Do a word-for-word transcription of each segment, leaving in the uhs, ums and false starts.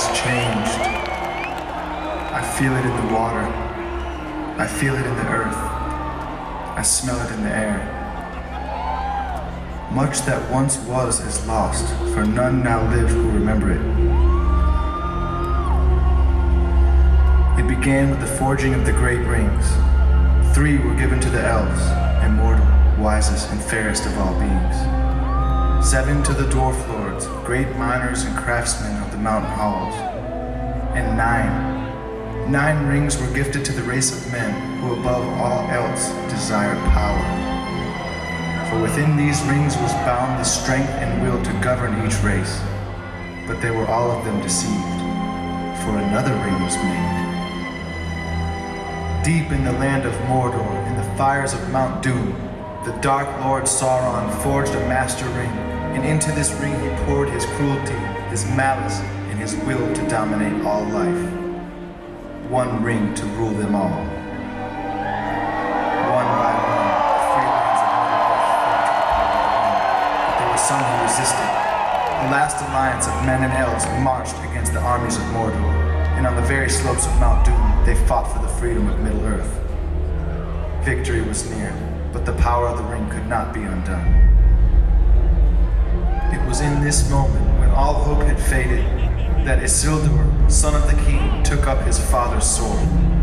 has changed. I feel it in the water. I feel it in the earth. I smell it in the air. Much that once was is lost, for none now live who remember it. It began with the forging of the great rings. Three were given to the elves, immortal, wisest, and fairest of all beings. Seven to the dwarf lords, great miners and craftsmen of the mountain halls. And nine, nine rings were gifted to the race of men who above all else desired power. For within these rings was bound the strength and will to govern each race. But they were all of them deceived, for another ring was made. Deep in the land of Mordor, in the fires of Mount Doom, the Dark Lord Sauron forged a master ring, and into this ring he poured his cruelty, his malice, and his will to dominate all life. One ring to rule them all. One by one, the free lands of Middle-earth fell to the power of the ring, but there were some who resisted. The last alliance of men and elves marched against the armies of Mordor, and on the very slopes of Mount Doom, they fought for the freedom of Middle-earth. Victory was near, but the power of the ring could not be undone. It was in this moment, when all hope had faded, that Isildur, son of the king, took up his father's sword.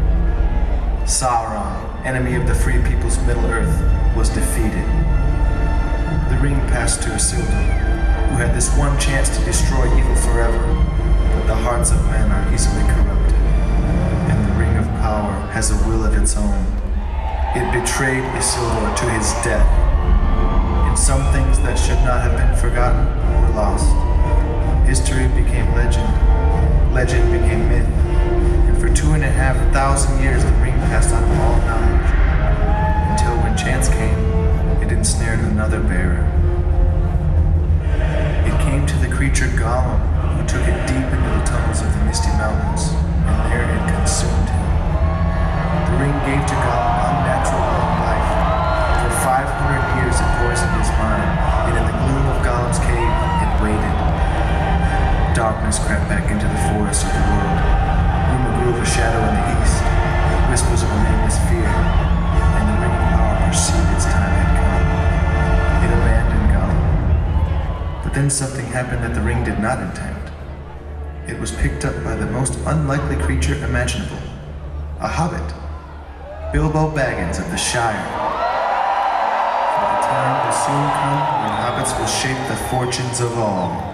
Sauron, enemy of the free people's Middle-earth, was defeated. The ring passed to Isildur, who had this one chance to destroy evil forever, but the hearts of men are easily corrupted, and the ring of power has a will of its own. It betrayed Isildur to his death, and some things that should not have been forgotten were lost. History became legend, legend became myth, and for two and a half thousand years the ring passed on all knowledge, until when chance came, it ensnared another bearer. It came to the creature Gollum, who took it deep into the tunnels of the Misty Mountains, and there it consumed him. The ring gave to Gollum unnatural long life. For five hundred years it poisoned his mind, and in the gloom of Gollum's cave, it waited. Darkness crept back into the forests of the world. Uma grew of a shadow in the east, whispers of a nameless fear, and the ring of power perceived its time had come. It abandoned Gollum. But then something happened that the ring did not intend. It was picked up by the most unlikely creature imaginable, a hobbit, Bilbo Baggins of the Shire. For the time will soon come when hobbits will shape the fortunes of all.